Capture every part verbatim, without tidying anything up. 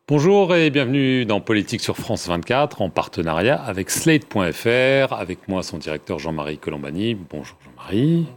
Bonjour et bienvenue dans Politique sur France vingt-quatre en partenariat avec Slate point F R. Avec moi, son directeur Jean-Marie Colombani. Bonjour Jean-Marie.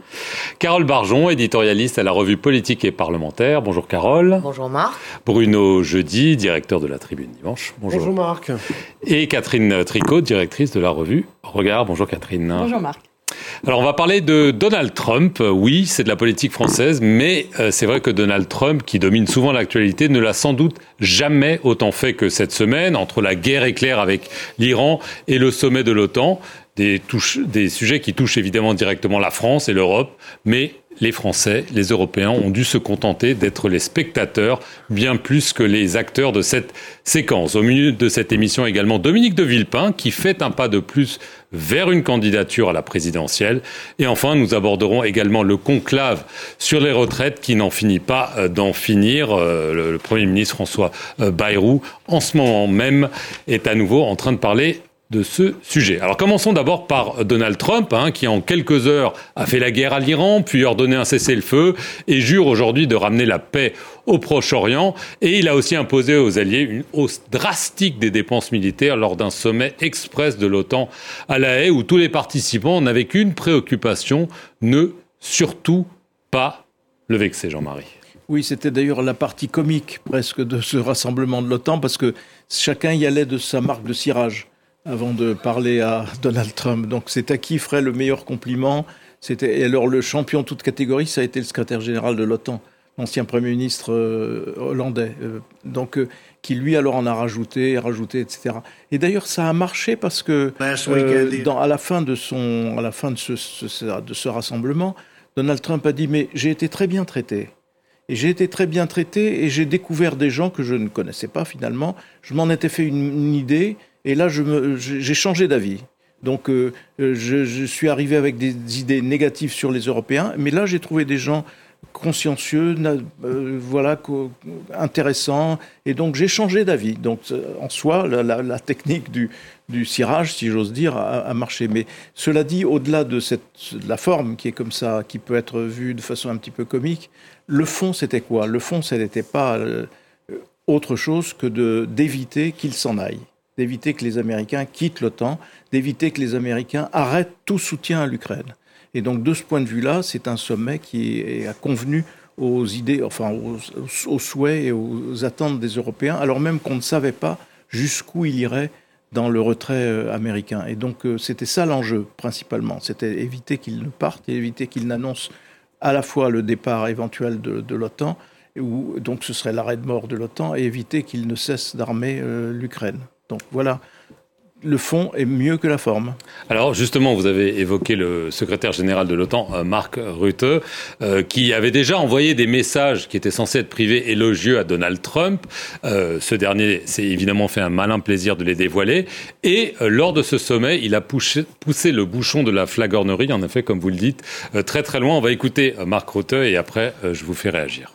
Carole Barjon, éditorialiste à la revue Politique et Parlementaire. Bonjour Carole. Bonjour Marc. Bruno Jeudi, directeur de la Tribune Dimanche. Bonjour. Bonjour Marc. Et Catherine Tricot, directrice de la revue Regard. Bonjour Catherine. Bonjour Marc. Alors on va parler de Donald Trump. Oui, c'est de la politique française, mais euh, c'est vrai que Donald Trump, qui domine souvent l'actualité, ne l'a sans doute jamais autant fait que cette semaine, entre la guerre éclair avec l'Iran et le sommet de l'OTAN, des, touches, des sujets qui touchent évidemment directement la France et l'Europe, mais les Français, les Européens ont dû se contenter d'être les spectateurs bien plus que les acteurs de cette séquence. Au milieu de cette émission également, Dominique de Villepin qui fait un pas de plus vers une candidature à la présidentielle. Et enfin, nous aborderons également le conclave sur les retraites qui n'en finit pas d'en finir. Le Premier ministre François Bayrou, en ce moment même, est à nouveau en train de parler de ce sujet. Alors commençons d'abord par Donald Trump, hein, qui en quelques heures a fait la guerre à l'Iran, puis ordonné un cessez-le-feu et jure aujourd'hui de ramener la paix au Proche-Orient. Et il a aussi imposé aux alliés une hausse drastique des dépenses militaires lors d'un sommet express de l'OTAN à La Haye, où tous les participants n'avaient qu'une préoccupation, ne surtout pas le vexer, Jean-Marie. Oui, c'était d'ailleurs la partie comique presque de ce rassemblement de l'OTAN, parce que chacun y allait de sa marque de cirage avant de parler à Donald Trump. Donc c'est à qui ferait le meilleur compliment. C'était... Et alors le champion toute catégorie, ça a été le secrétaire général de l'OTAN, l'ancien Premier ministre euh, hollandais, euh, donc, euh, qui lui alors en a rajouté, rajouté, et cetera. Et d'ailleurs ça a marché parce que euh, dans, à la fin de, son, à la fin de, ce, ce, de ce rassemblement, Donald Trump a dit « mais j'ai été très bien traité ». Et j'ai été très bien traité et j'ai découvert des gens que je ne connaissais pas finalement. Je m'en étais fait une, une idée et là je me, j'ai changé d'avis. Donc euh, je, je suis arrivé avec des idées négatives sur les Européens, mais là j'ai trouvé des gens consciencieux, euh, voilà, co- intéressants, et donc j'ai changé d'avis. Donc en soi, la, la, la technique du, du cirage, si j'ose dire, a, a marché. Mais cela dit, au-delà de, cette, de la forme qui est comme ça, qui peut être vue de façon un petit peu comique, le fond c'était quoi ? Le fond, ce n'était pas euh, autre chose que de, d'éviter qu'ils s'en aillent, d'éviter que les Américains quittent l'OTAN, d'éviter que les Américains arrêtent tout soutien à l'Ukraine. Et donc, de ce point de vue-là, c'est un sommet qui est, a convenu aux idées, enfin, aux, aux souhaits et aux attentes des Européens, alors même qu'on ne savait pas jusqu'où il irait dans le retrait américain. Et donc, c'était ça l'enjeu, principalement. C'était éviter qu'ils ne partent et éviter qu'ils n'annoncent à la fois le départ éventuel de, de l'OTAN, ou donc ce serait l'arrêt de mort de l'OTAN, et éviter qu'ils ne cessent d'armer euh, l'Ukraine. Donc, voilà. Le fond est mieux que la forme. Alors justement, vous avez évoqué le secrétaire général de l'OTAN, Mark Rutte, euh, qui avait déjà envoyé des messages qui étaient censés être privés élogieux à Donald Trump. Euh, ce dernier s'est évidemment fait un malin plaisir de les dévoiler. Et euh, lors de ce sommet, il a poussé, poussé le bouchon de la flagornerie, en effet, comme vous le dites, euh, très très loin. On va écouter euh, Mark Rutte et après, euh, je vous fais réagir.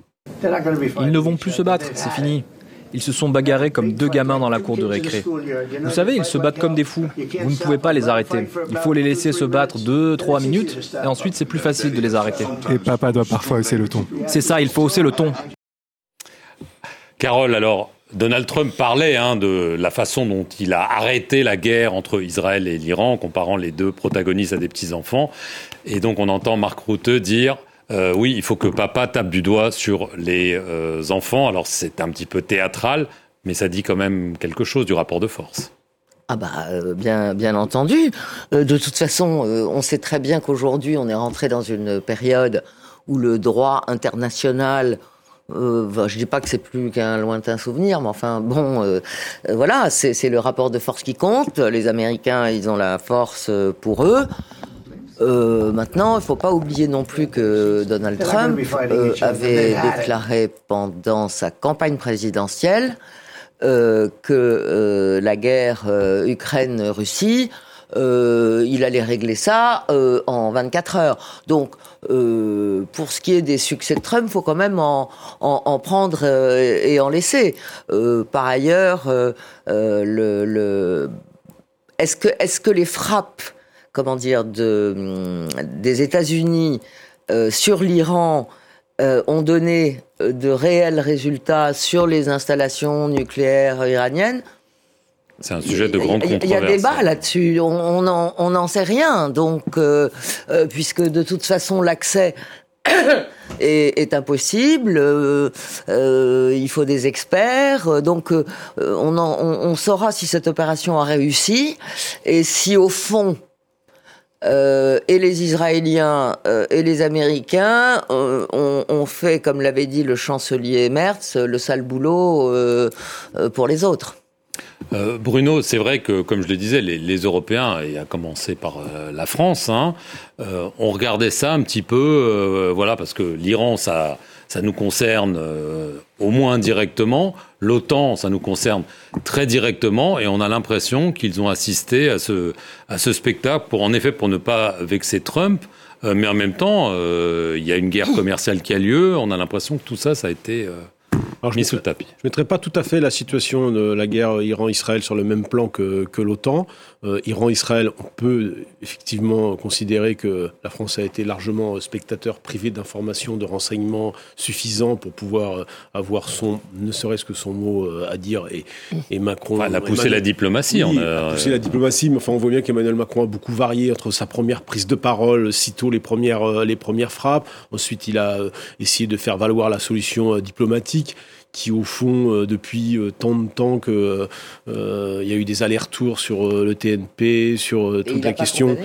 Ils ne vont plus se battre, c'est fini. Ils se sont bagarrés comme deux gamins dans la cour de récré. Vous savez, ils se battent comme des fous. Vous ne pouvez pas les arrêter. Il faut les laisser se battre deux, trois minutes, et ensuite c'est plus facile de les arrêter. Et papa doit parfois hausser le ton. C'est ça, il faut hausser le ton. Carole, alors, Donald Trump parlait hein, de la façon dont il a arrêté la guerre entre Israël et l'Iran, comparant les deux protagonistes à des petits-enfants. Et donc on entend Mark Rutte dire... Euh, oui, il faut que papa tape du doigt sur les euh, enfants. Alors c'est un petit peu théâtral, mais ça dit quand même quelque chose du rapport de force. Ah bah euh, bien bien entendu. Euh, de toute façon, euh, on sait très bien qu'aujourd'hui on est rentré dans une période où le droit international, euh, bah, je dis pas que c'est plus qu'un lointain souvenir, mais enfin bon, euh, euh, voilà, c'est, c'est le rapport de force qui compte. Les Américains, ils ont la force pour eux. Euh, maintenant, il ne faut pas oublier non plus que Donald Trump euh, avait déclaré pendant sa campagne présidentielle euh, que euh, la guerre euh, Ukraine-Russie, euh, il allait régler ça euh, en vingt-quatre heures. Donc, euh, pour ce qui est des succès de Trump, il faut quand même en, en, en prendre euh, et en laisser. Euh, par ailleurs, euh, euh, le, le... est-ce que, est-ce que les frappes comment dire, de, des États-Unis euh, sur l'Iran euh, ont donné de réels résultats sur les installations nucléaires iraniennes. C'est un sujet de grande controverse. Il y a débat là-dessus, on n'en on en sait rien, donc euh, euh, puisque de toute façon l'accès est, est impossible, euh, euh, il faut des experts, donc euh, on, en, on, on saura si cette opération a réussi, et si au fond, euh, et les Israéliens euh, et les Américains euh, ont, ont fait, comme l'avait dit le chancelier Merz, le sale boulot euh, euh, pour les autres. Euh, Bruno, c'est vrai que, comme je le disais, les, les Européens, et à commencer par euh, la France, hein, euh, on regardait ça un petit peu, euh, voilà, parce que l'Iran, ça, ça nous concerne euh, au moins directement, l'OTAN, ça nous concerne très directement, et on a l'impression qu'ils ont assisté à ce, à ce spectacle pour, en effet, pour ne pas vexer Trump, euh, mais en même temps, euh, il y a une guerre commerciale qui a lieu, on a l'impression que tout ça, ça a été... Euh, Alors, je mis sous le tapis. Je ne mettrai pas tout à fait la situation de la guerre Iran-Israël sur le même plan que, que l'OTAN. Euh, Iran-Israël, on peut effectivement considérer que la France a été largement spectateur privé d'informations, de renseignements suffisants pour pouvoir avoir son, ne serait-ce que son mot à dire. Et, et Macron... Enfin, elle a poussé Emmanuel, la diplomatie. Oui, on a... elle a poussé la diplomatie, mais enfin, on voit bien qu'Emmanuel Macron a beaucoup varié entre sa première prise de parole, sitôt les premières, les premières frappes. Ensuite, il a essayé de faire valoir la solution diplomatique, qui au fond, euh, depuis euh, tant de temps que euh, il y a eu des allers-retours sur euh, le T N P, sur euh, toute la question.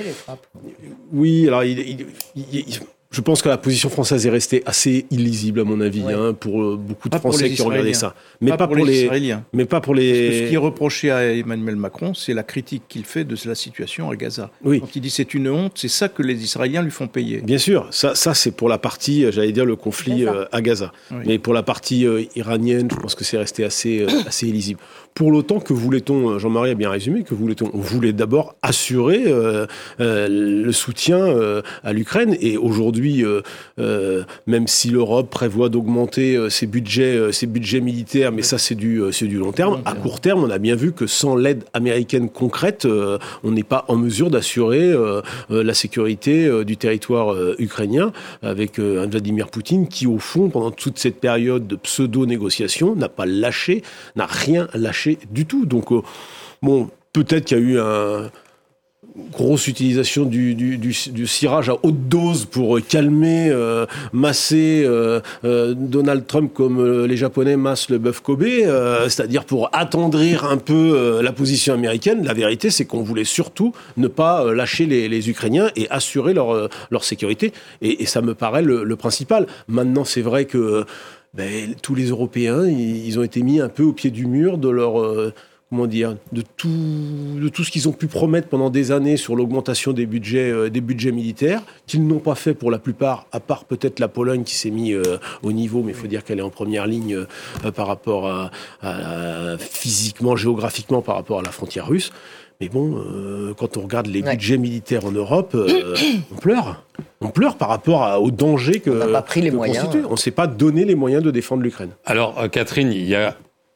Oui, alors il, il, il, il, je pense que la position française est restée assez illisible à mon avis, ouais. hein, pour euh, beaucoup de pas Français qui ont regardé ça. Mais pas, pas pour, pour les, les Israéliens. Mais pas pour les. Parce que ce qui est reproché à Emmanuel Macron, c'est la critique qu'il fait de la situation à Gaza. Oui. Quand il dit c'est une honte, c'est ça que les Israéliens lui font payer. Bien sûr, ça, ça c'est pour la partie, j'allais dire le conflit euh, à Gaza. Oui. Mais pour la partie euh, iranienne, je pense que c'est resté assez, euh, assez illisible. Pour l'OTAN, que voulait-on, Jean-Marie a bien résumé, que voulait-on ? On voulait d'abord assurer euh, euh, le soutien euh, à l'Ukraine. Et aujourd'hui, euh, euh, même si l'Europe prévoit d'augmenter euh, ses budgets, euh, ses budgets militaires, mais ça c'est du, euh, c'est du long terme. À court terme, on a bien vu que sans l'aide américaine concrète, euh, on n'est pas en mesure d'assurer euh, euh, la sécurité euh, du territoire euh, ukrainien, avec euh, un Vladimir Poutine qui, au fond, pendant toute cette période de pseudo-négociation, n'a pas lâché, n'a rien lâché du tout. Donc, euh, bon, peut-être qu'il y a eu un... grosse utilisation du, du, du, du cirage à haute dose pour calmer, euh, masser euh, euh, Donald Trump comme euh, les Japonais massent le bœuf Kobe, euh, c'est-à-dire pour attendrir un peu euh, la position américaine. La vérité, c'est qu'on voulait surtout ne pas euh, lâcher les, les Ukrainiens et assurer leur, euh, leur sécurité. Et, et ça me paraît le, le principal. Maintenant, c'est vrai que euh, ben, tous les Européens, ils, ils ont été mis un peu au pied du mur de leur... Euh, comment dire, de tout, de tout ce qu'ils ont pu promettre pendant des années sur l'augmentation des budgets, euh, des budgets militaires, qu'ils n'ont pas fait pour la plupart, à part peut-être la Pologne qui s'est mise euh, au niveau, mais il faut dire qu'elle est en première ligne euh, par rapport à, à, à physiquement, géographiquement, par rapport à la frontière russe. Mais bon, euh, quand on regarde les ouais. budgets militaires en Europe, euh, on pleure. On pleure par rapport à, au danger que, on n'a pas pris les moyens. Constitue. On ne s'est pas donné les moyens de défendre l'Ukraine. Alors, euh, Catherine, il y a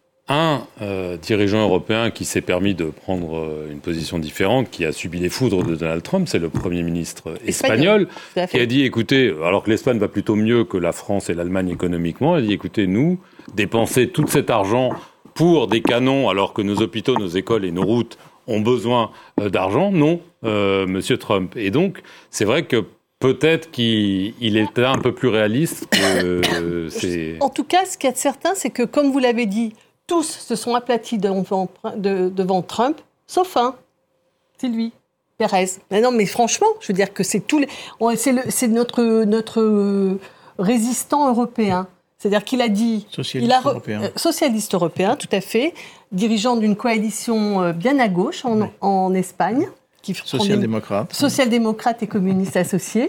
un euh, dirigeant européen qui s'est permis de prendre euh, une position différente, qui a subi les foudres de Donald Trump, c'est le Premier ministre espagnol, espagnol qui a dit, écoutez, alors que l'Espagne va plutôt mieux que la France et l'Allemagne économiquement, il a dit, écoutez, nous, dépenser tout cet argent pour des canons, alors que nos hôpitaux, nos écoles et nos routes ont besoin euh, d'argent, non, euh, Monsieur Trump. Et donc, c'est vrai que peut-être qu'il il était un peu plus réaliste que euh, c'est... En tout cas, ce qu'il y a de certain, c'est que, comme vous l'avez dit, tous se sont aplatis devant, de, devant Trump, sauf un, c'est lui, Pérez. Mais non, mais franchement, je veux dire que c'est tous les, c'est, le, c'est notre notre résistant européen. C'est-à-dire qu'il a dit, socialiste il a, européen, euh, socialiste européen, tout à fait, dirigeant d'une coalition euh, bien à gauche en, oui. en Espagne, qui social-démocrate, social-démocrate et communiste associé.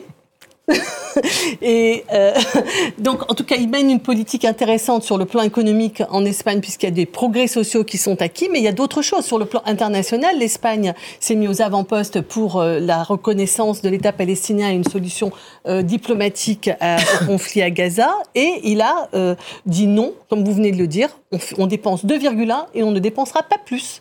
Et euh, donc, en tout cas, il mène une politique intéressante sur le plan économique en Espagne, puisqu'il y a des progrès sociaux qui sont acquis, mais il y a d'autres choses. Sur le plan international, l'Espagne s'est mise aux avant-postes pour euh, la reconnaissance de l'État palestinien et une solution euh, diplomatique à, au conflit à Gaza, et il a euh, dit non, comme vous venez de le dire, on, on dépense deux virgule un et on ne dépensera pas plus.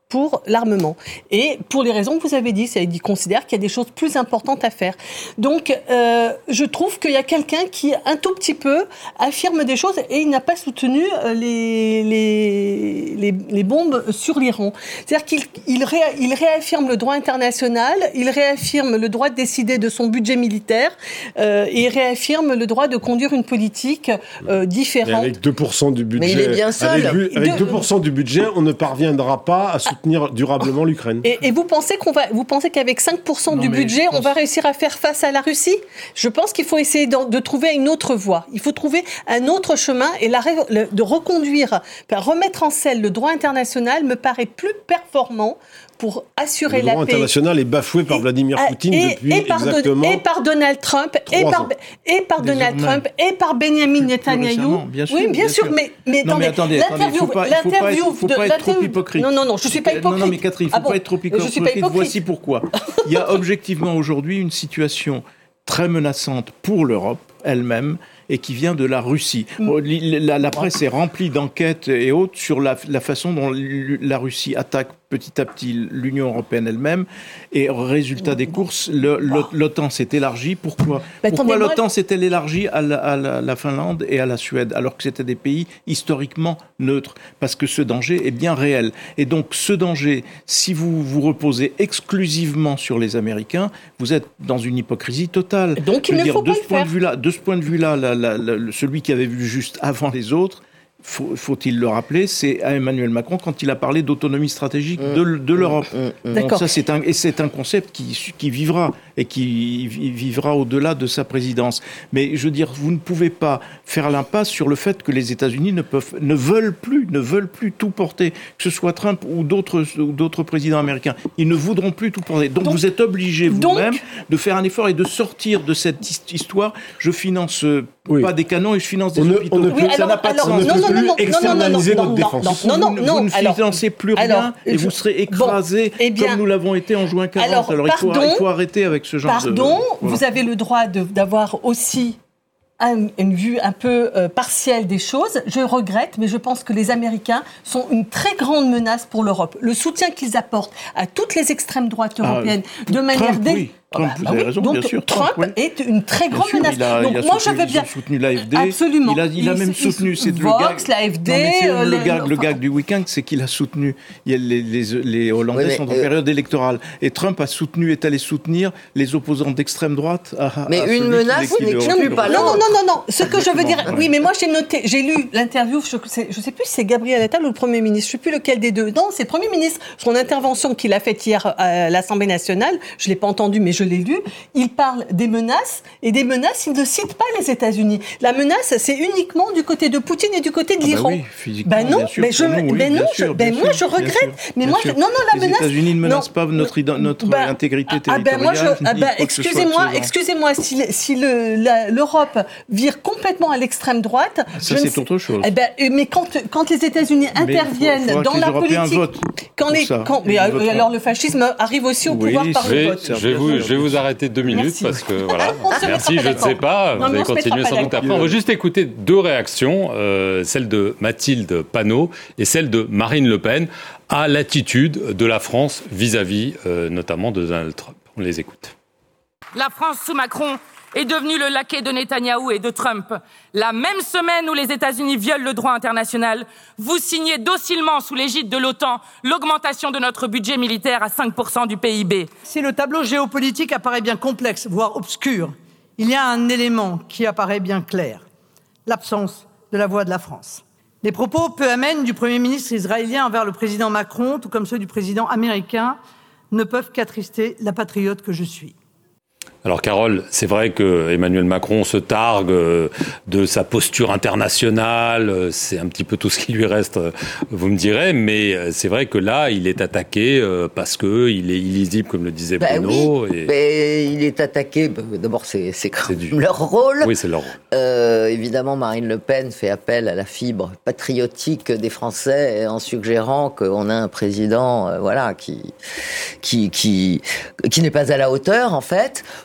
pour l'armement. Et pour les raisons que vous avez dit, c'est-à-dire qu'il considère qu'il y a des choses plus importantes à faire. Donc, euh, je trouve qu'il y a quelqu'un qui, un tout petit peu, affirme des choses et il n'a pas soutenu les, les, les, les bombes sur l'Iran. C'est-à-dire qu'il il ré, il réaffirme le droit international, il réaffirme le droit de décider de son budget militaire euh, et il réaffirme le droit de conduire une politique euh, différente. Et avec deux pour cent du budget, mais il est bien seul. Avec, avec deux pour cent du budget, on ne parviendra pas à soutenir durablement l'Ukraine. Et, et vous pensez qu'on va, vous pensez qu'avec cinq pour cent non, du budget, pense... on va réussir à faire face à la Russie ? Je pense qu'il faut essayer de, de trouver une autre voie. Il faut trouver un autre chemin et la, le, de reconduire, remettre en selle le droit international me paraît plus performant pour assurer la paix. Le droit international est bafoué par Vladimir Poutine et, depuis et par exactement de, et par Donald Trump et par, et par Donald Trump et par Benjamin Netanyahou. Bien sûr, oui, bien, bien sûr, sûr, mais mais, non, attendez, mais attendez, l'interview, attendez, faut pas, il faut pas être, faut pas être trop hypocrite. Non, non, non, je suis pas hypocrite. Non, non, mais Catherine, il faut ah pas bon, être trop hypocrite. Je pas hypocrite. Voici pourquoi. Il y a objectivement aujourd'hui une situation très menaçante pour l'Europe elle-même et qui vient de la Russie. La, la presse est remplie d'enquêtes et autres sur la, la façon dont la Russie attaque petit à petit l'Union européenne elle-même. Et résultat des courses, le, l'OTAN s'est élargie. Pourquoi bah, Pourquoi l'OTAN moi... s'est-elle élargie à la, à la, la Finlande et à la Suède, alors que c'était des pays historiquement neutres ? Parce que ce danger est bien réel. Et donc ce danger, si vous vous reposez exclusivement sur les Américains, vous êtes dans une hypocrisie totale. Donc il ne dire, faut de pas ce le point faire. De vue-là, de ce point de vue-là, la, la, la, celui qui avait vu juste avant les autres, Faut, faut-il le rappeler, c'est à Emmanuel Macron quand il a parlé d'autonomie stratégique mmh, de, de l'Europe. Mmh, mmh, Donc ça, c'est un, et c'est un concept qui, qui vivra et qui vivra au-delà de sa présidence. Mais je veux dire, vous ne pouvez pas faire l'impasse sur le fait que les États-Unis ne peuvent, ne veulent plus, ne veulent plus tout porter, que ce soit Trump ou d'autres, ou d'autres présidents américains. Ils ne voudront plus tout porter. Donc, donc vous êtes obligés vous-même donc, de faire un effort et de sortir de cette histoire. Je finance oui. pas des canons et je finance des on hôpitaux. Ne, on ne oui, peut, alors, ça n'a pas de sens. Non, non, non, non, externaliser non, non, notre non, défense. Non, non, vous, non, vous ne alors, financez plus rien alors, et vous serez écrasés bon, eh bien, comme nous l'avons été en juin quarante. Alors, alors pardon, il, faut, il faut arrêter avec ce genre pardon, de... Pardon, voilà. Vous avez le droit de, d'avoir aussi un, une vue un peu euh, partielle des choses. Je regrette, mais je pense que les Américains sont une très grande menace pour l'Europe. Le soutien qu'ils apportent à toutes les extrêmes droites européennes ah, de manière... Trump, dé... oui. Trump, bah, vous bah avez oui. raison, Donc, bien sûr. Trump, Trump oui. est une très grande sûr, menace. Il a, Donc il a moi, soutenu, je veux bien... Ils ont soutenu l'A F D. Absolument. Il a, il a même il, soutenu... C'est Vox, le gag... l'A F D... Non, mais c'est euh, le, le, gag, le, le gag du week-end, c'est qu'il a soutenu... Il y a les, les, les Hollandais oui, mais, sont en euh, période électorale. Et Trump a soutenu, est allé soutenir les opposants d'extrême droite. À, mais à une menace n'exclut pas l'autre. Non, non, non, non. Ce que je veux dire... Oui, mais moi, j'ai noté... J'ai lu l'interview, je ne sais, sais plus si c'est Gabriel Attal ou le Premier ministre. Je ne sais plus lequel des deux. Non, c'est le Premier ministre. Son intervention qu'il a faite hier à l'Assemblée nationale, je ne l'ai pas entendue, mais je l'ai lu. Il parle des menaces, et des menaces, il ne cite pas les États-Unis. La menace, c'est uniquement du côté de Poutine et du côté de l'Iran. Ah bah oui, physiquement, ben non, bien sûr, mais je, nous, oui, ben non, sûr, je, ben moi, je regrette. Sûr, mais moi, je, non, non, la les menace. Les États-Unis ne menacent non, pas notre, notre ben, intégrité territoriale. Ah ben moi, je, ah ben, excusez-moi, excusez-moi, si, si le, la, l'Europe vire complètement à l'extrême droite, ça c'est autre chose. Eh ben, mais quand, quand les États-Unis interviennent faut, dans la politique, quand les, quand, mais alors le fascisme arrive aussi au pouvoir par le vote. Je vais vous, je vais vous arrêter deux minutes parce que voilà. Merci, je ne sais pas. Vous allez continuer sans doute après. On va juste écouter deux réactions, euh, celle de Mathilde Panot et celle de Marine Le Pen, à l'attitude de la France vis-à-vis euh, notamment de Donald Trump. On les écoute. La France sous Macron est devenue le laquais de Netanyahou et de Trump. La même semaine où les États-Unis violent le droit international, vous signez docilement sous l'égide de l'OTAN l'augmentation de notre budget militaire à cinq pour cent du P I B. Si le tableau géopolitique apparaît bien complexe, voire obscur, il y a un élément qui apparaît bien clair, l'absence de la voix de la France. Les propos peu amènes du Premier ministre israélien envers le président Macron, tout comme ceux du président américain, ne peuvent qu'attrister la patriote que je suis. Alors Carole, c'est vrai que Emmanuel Macron se targue de sa posture internationale, c'est un petit peu tout ce qui lui reste, vous me direz, mais c'est vrai que là, il est attaqué parce qu'il est illisible, comme le disait bah Bruno. Oui, et... mais il est attaqué, d'abord c'est, c'est, c'est du... leur rôle. Oui, c'est leur rôle. Euh, évidemment, Marine Le Pen fait appel à la fibre patriotique des Français en suggérant qu'on a un président euh, voilà, qui, qui, qui, qui n'est pas à la hauteur, en fait.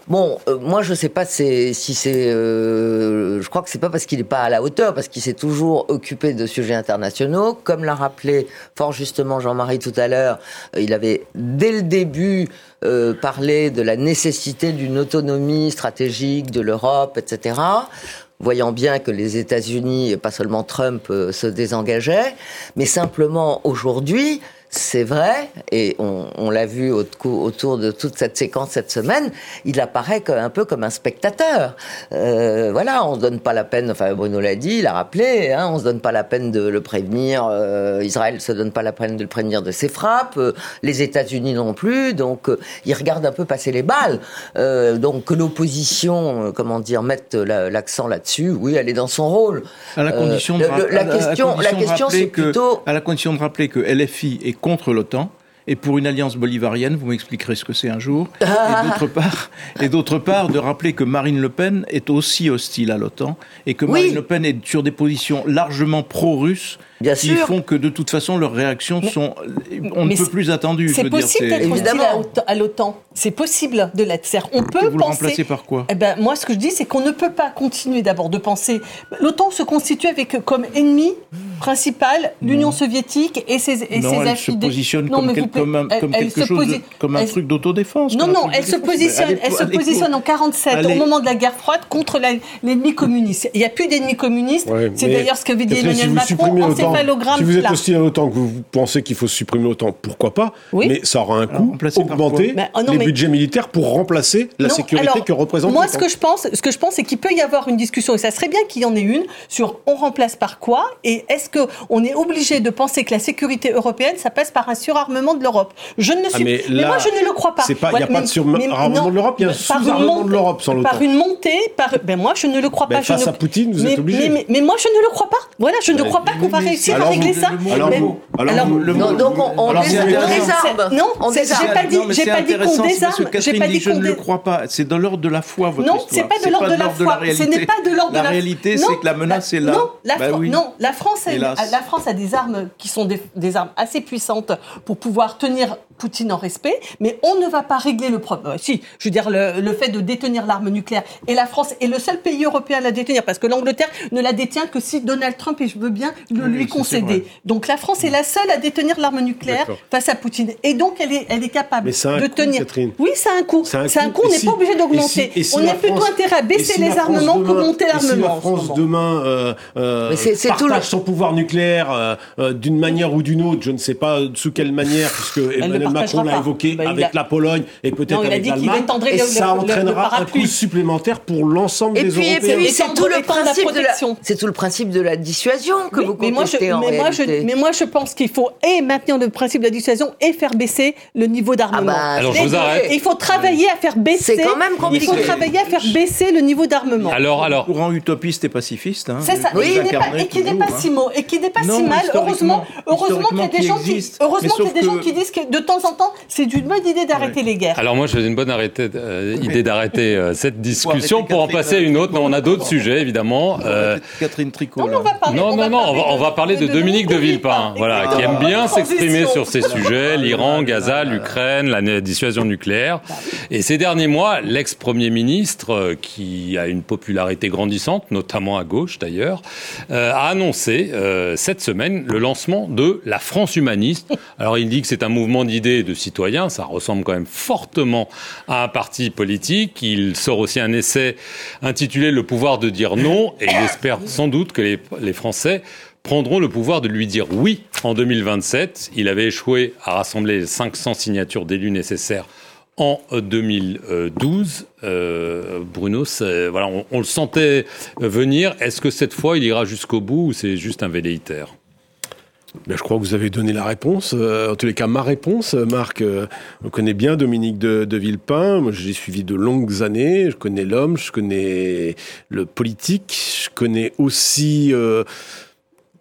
Bon, euh, moi je sais pas c'est, si c'est... Euh, je crois que c'est pas parce qu'il n'est pas à la hauteur, parce qu'il s'est toujours occupé de sujets internationaux. Comme l'a rappelé fort justement Jean-Marie tout à l'heure, euh, il avait dès le début euh, parlé de la nécessité d'une autonomie stratégique de l'Europe, et cetera, voyant bien que les États-Unis, et pas seulement Trump, euh, se désengageaient. Mais simplement aujourd'hui... C'est vrai, et on, on l'a vu au, autour de toute cette séquence cette semaine, il apparaît comme, un peu comme un spectateur. Euh, voilà, on se donne pas la peine, enfin Bruno l'a dit, il a rappelé, hein, on se donne pas la peine de le prévenir, euh, Israël se donne pas la peine de le prévenir de ses frappes, euh, les États-Unis non plus, donc euh, il regarde un peu passer les balles. Euh, donc que l'opposition, euh, comment dire, mette la, l'accent là-dessus, oui, elle est dans son rôle. À la condition de, euh, le, le, la, question, la question, c'est que, plutôt... à la condition de rappeler que L F I est contre l'OTAN, et pour une alliance bolivarienne, vous m'expliquerez ce que c'est un jour, ah. et d'autre part, et d'autre part, de rappeler que Marine Le Pen est aussi hostile à l'OTAN, et que oui. Marine Le Pen est sur des positions largement pro-russes, Bien qui sûr. font que de toute façon leurs réactions sont, on mais ne peut plus attendues. C'est possible dire, c'est... d'être hostile à l'OTAN. C'est possible de l'être. C'est-à-dire, on peut vous penser. Le remplacer par quoi ? Eh ben moi, ce que je dis, c'est qu'on ne peut pas continuer d'abord de penser. L'OTAN se constitue avec comme ennemi principal l'Union soviétique et ses et non, ses elle affidés. Se positionne non, comme, quel, peut, comme, un, elle, comme elle quelque chose, posi... de, comme un elle... truc d'autodéfense. Non, non, elle se positionne, allez, elle se positionne en quarante-sept allez. Au moment de la guerre froide contre la, l'ennemi communiste. Il n'y a plus d'ennemis communistes. Ouais, c'est d'ailleurs ce qu'avait dit Emmanuel si Macron. Encéphalogramme. Si vous êtes hostile à l'OTAN, que vous pensez qu'il faut supprimer l'OTAN, pourquoi pas ? Oui. Mais ça aura un coût, augmenter bah, oh non, les mais... budgets militaires pour remplacer la non, sécurité alors, que représente moi, l'OTAN. Moi, ce que je pense, ce que je pense, c'est qu'il peut y avoir une discussion, et ça serait bien qu'il y en ait une, sur on remplace par quoi, et est-ce qu'on est obligé de penser que la sécurité européenne, ça passe par un surarmement de l'Europe ? Je ne suis... ah, mais, là, mais moi, je ne le crois pas. Il n'y a pas de surarmement de l'Europe, il y a un sous-armement de l'Europe sans l'OTAN. Par une montée, par... ben moi, je ne le crois pas. Face à Poutine, vous êtes obligé. Mais moi, je ne le crois pas. Voilà, je ne crois pas qu'on va réussir à régler ça. Alors, donc on désarme. Non, j'ai pas dit, j'ai pas dit qu'on désarme. J'ai pas dit qu'on je ne le crois pas. C'est de l'ordre de la foi, votre non, histoire. Non, c'est pas de l'ordre de la foi. Ce n'est pas de l'ordre de la foi. La réalité, c'est que la menace est là. Non, la bah oui. non, la France, a, la France a des armes qui sont des, des armes assez puissantes pour pouvoir tenir Poutine en respect, mais on ne va pas régler le problème. Euh, si, je veux dire, le, le fait de détenir l'arme nucléaire, et la France est le seul pays européen à la détenir, parce que l'Angleterre ne la détient que si Donald Trump, et je veux bien le oui, lui concéder. Donc la France est la seule à détenir l'arme nucléaire D'accord. face à Poutine. Et donc elle est, elle est capable de coût, tenir... Catherine. Oui, c'est un coût. C'est un, c'est un coût, on n'est si, pas obligé d'augmenter. Si, si on a plutôt intérêt à baisser si les armements demain, qu'augmenter l'armement. Si la France demain euh, euh, c'est, c'est partage le... son pouvoir nucléaire euh, euh, d'une manière ou d'une autre, je ne sais pas sous quelle manière, puisque Emmanuel Macron l'a évoqué bah, avec a... la Pologne et peut-être non, avec l'Allemagne, et le, ça le, entraînera le un coût supplémentaire pour l'ensemble et des puis, Européens. Et puis, c'est tout le principe de la, c'est tout le principe de la dissuasion que oui, vous contestez en mais réalité. Moi, je, mais moi, je pense qu'il faut et maintenir le principe de la dissuasion et faire baisser le niveau d'armement. Ah bah, Alors, je vous arrête. Il faut travailler à faire baisser. C'est quand même compliqué. Il faut travailler à faire baisser le niveau d'armement. Alors, alors. Courant utopiste et pacifiste. Hein, c'est ça. Oui, et qui n'est pas si mauvais, et qui n'est pas si mal. Heureusement, heureusement qu'il y a des gens qui, heureusement qu'il y a des gens qui disent que de temps en temps, c'est une bonne idée d'arrêter les guerres. Alors moi, j'ai une bonne arrêter, euh, idée d'arrêter euh, cette discussion pour en passer à une autre. Non, on a d'autres sujets évidemment. Euh... Catherine Tricot. Non, on va parler, non, on non, va non. on va, on va parler de, de Dominique de Villepin, voilà, ah, qui aime bien s'exprimer sur ces sujets, l'Iran, Gaza, l'Ukraine, la dissuasion nucléaire. Et ces derniers mois, l'ex-premier ministre, euh, qui a une popularité grandissante, notamment à gauche d'ailleurs, euh, a annoncé euh, cette semaine le lancement de la France humaniste. Alors il dit que c'est un mouvement d'idées et de citoyens, ça ressemble quand même fortement à un parti politique. Il sort aussi un essai intitulé « Le pouvoir de dire non » et il espère sans doute que les, les Français prendront le pouvoir de lui dire oui en deux mille vingt-sept. Il avait échoué à rassembler les cinq cents signatures d'élus nécessaires en deux mille douze. Euh, Bruno, voilà, on, on le sentait venir. Est-ce que cette fois, il ira jusqu'au bout ou c'est juste un velléitaire ? Ben, je crois que vous avez donné la réponse. Euh, en tous les cas, ma réponse, Marc, euh, on connaît bien Dominique de, de Villepin. Moi, j'ai suivi de longues années. Je connais l'homme, je connais le politique, je connais aussi... Euh,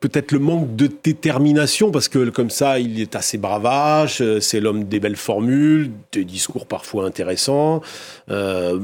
peut-être le manque de détermination, parce que comme ça, il est assez bravache, c'est l'homme des belles formules, des discours parfois intéressants, euh,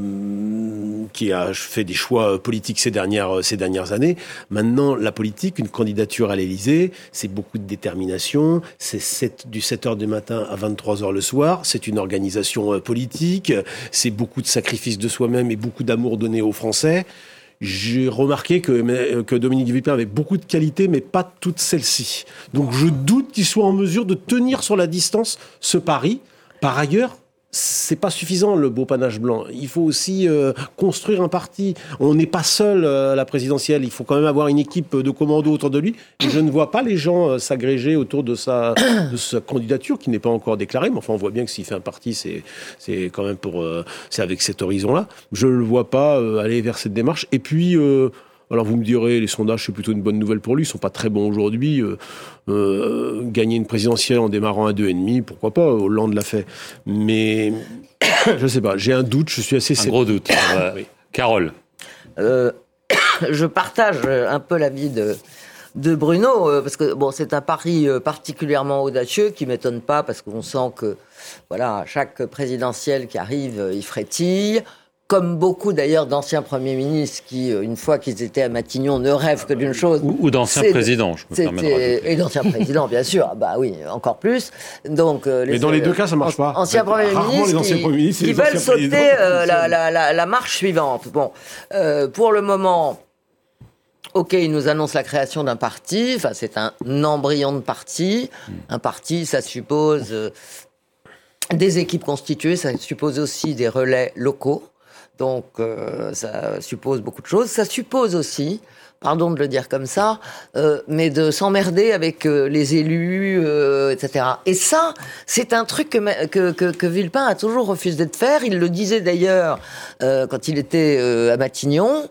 qui a fait des choix politiques ces dernières, ces dernières années. Maintenant, la politique, une candidature à l'Élysée, c'est beaucoup de détermination, c'est sept, du sept heures du matin à vingt-trois heures le soir, c'est une organisation politique, c'est beaucoup de sacrifices de soi-même et beaucoup d'amour donné aux Français. J'ai remarqué que, que Dominique de Villepin avait beaucoup de qualités, mais pas toutes celles-ci. Donc je doute qu'il soit en mesure de tenir sur la distance ce pari. Par ailleurs, c'est pas suffisant le beau panache blanc. Il faut aussi euh, construire un parti. On n'est pas seul euh, à la présidentielle. Il faut quand même avoir une équipe de commando autour de lui. Et je ne vois pas les gens euh, s'agréger autour de sa, de sa candidature qui n'est pas encore déclarée. Mais enfin, on voit bien que s'il fait un parti, c'est, c'est quand même pour, euh, c'est avec cet horizon-là. Je ne le vois pas euh, aller vers cette démarche. Et puis. Euh, Alors vous me direz, les sondages, c'est plutôt une bonne nouvelle pour lui. Ils ne sont pas très bons aujourd'hui. Euh, euh, gagner une présidentielle en démarrant à deux virgule cinq, pourquoi pas, Hollande l'a fait. Mais je ne sais pas, j'ai un doute, je suis assez sceptique. Un gros doute. Euh, oui. Carole. Euh, je partage un peu l'avis de, de Bruno, parce que bon, c'est un pari particulièrement audacieux qui ne m'étonne pas, parce qu'on sent que voilà, chaque présidentielle qui arrive, il frétille. Comme beaucoup d'ailleurs d'anciens premiers ministres qui, une fois qu'ils étaient à Matignon, ne rêvent que d'une chose. Ou, ou d'anciens présidents, je me permets de rajouter. Et d'anciens présidents, bien sûr. Ah bah oui, encore plus. Donc, euh, les, Mais dans les deux cas, ça marche pas. Anciens premiers ministres qui, ministres, qui veulent sauter euh, la, la, la, la marche suivante. Bon, euh, pour le moment, ok, ils nous annoncent la création d'un parti. Enfin, c'est un embryon de parti. Mmh. Un parti, ça suppose euh, des équipes constituées, ça suppose aussi des relais locaux. Donc, euh, ça suppose beaucoup de choses. Ça suppose aussi, pardon de le dire comme ça, euh, mais de s'emmerder avec euh, les élus, euh, et cetera. Et ça, c'est un truc que, que, que, que Villepin a toujours refusé de faire. Il le disait d'ailleurs euh, quand il était euh, à Matignon.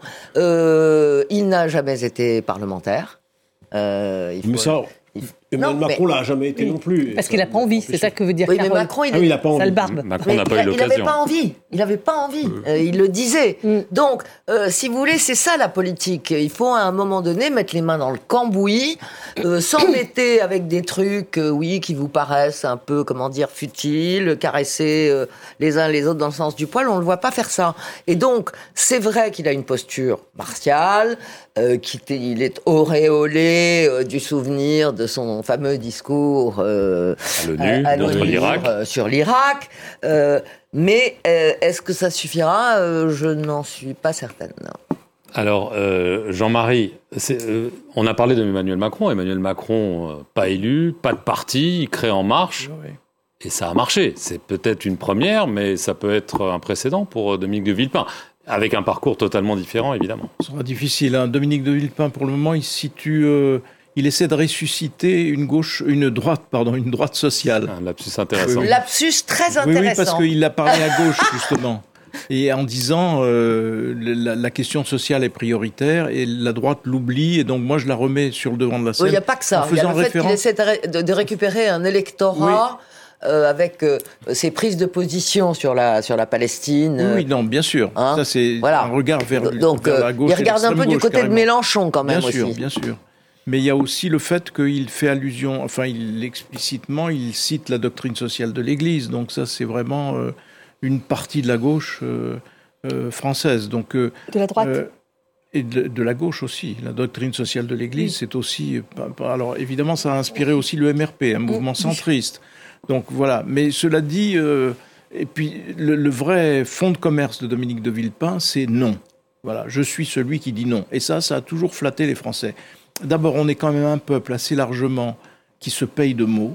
Euh, il n'a jamais été parlementaire. Euh, il faut... Mais ça... Emmanuel Macron mais... l'a jamais été oui. non plus. Parce qu'il n'a pas envie, c'est ça que veut dire oui, mais Macron, il, ah, oui, il a pas envie. Sale barbe. Macron n'a pas eu l'occasion. Il n'avait pas envie. Il n'avait pas envie. Mmh. Euh, il le disait. Mmh. Donc, euh, si vous voulez, c'est ça la politique. Il faut à un moment donné mettre les mains dans le cambouis, euh, s'embêter avec des trucs, euh, oui, qui vous paraissent un peu, comment dire, futiles, caresser euh, les uns les autres dans le sens du poil. On ne le voit pas faire ça. Et donc, c'est vrai qu'il a une posture martiale, euh, qu'il est auréolé euh, du souvenir de son fameux discours euh, à l'ONU, à, à l'ONU l'Irak. Euh, sur l'Irak. Euh, mais euh, est-ce que ça suffira ? euh, Je n'en suis pas certaine. Alors, euh, Jean-Marie, c'est, euh, on a parlé d'Emmanuel Macron. Emmanuel Macron, euh, pas élu, pas de parti, il crée En Marche. Oui. Et ça a marché. C'est peut-être une première, mais ça peut être un précédent pour Dominique de Villepin. Avec un parcours totalement différent, évidemment. Ce sera difficile. Hein. Dominique de Villepin, pour le moment, il se situe... Euh... Il essaie de ressusciter une gauche, une droite, pardon, une droite sociale. Un lapsus intéressant. Oui, oui. Lapsus très intéressant. Oui, oui, parce qu'il a parlé à gauche, justement. Et en disant, euh, la, la question sociale est prioritaire et la droite l'oublie. Et donc, moi, je la remets sur le devant de la scène. Il oui, n'y a pas que ça. Il y a le fait référence... qu'il essaie de, ré- de, de récupérer un électorat... Oui. Euh, avec euh, ses prises de position sur la sur la Palestine. Euh, oui, non, bien sûr. Hein ça, c'est voilà. un regard vers, donc, vers la gauche. Il regarde un peu gauche, du côté carrément. de Mélenchon, quand même, bien aussi. Bien sûr, bien sûr. Mais il y a aussi le fait qu'il fait allusion, enfin, il explicitement, il cite la doctrine sociale de l'Église. Donc ça, c'est vraiment euh, une partie de la gauche euh, euh, française. Donc, euh, de la droite euh, et de, de la gauche aussi. La doctrine sociale de l'Église, oui. c'est aussi... Alors, évidemment, ça a inspiré aussi le M R P, un mouvement centriste. Donc, voilà. Mais cela dit... Euh, et puis, le, le vrai fond de commerce de Dominique de Villepin, c'est non. Voilà, je suis celui qui dit non. Et ça, ça a toujours flatté les Français. D'abord, on est quand même un peuple assez largement qui se paye de mots.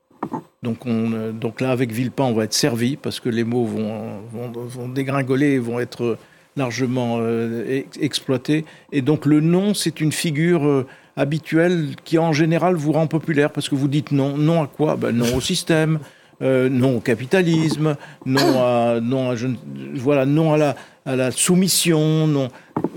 Donc, on, donc là, avec Villepin, on va être servi parce que les mots vont, vont, vont dégringoler et vont être largement euh, exploités. Et donc, le non, c'est une figure euh, habituelle qui, en général, vous rend populaire parce que vous dites non. Non à quoi ? Ben, non au système, euh, non au capitalisme, non à, non à, je, voilà, non à la... à la soumission, non.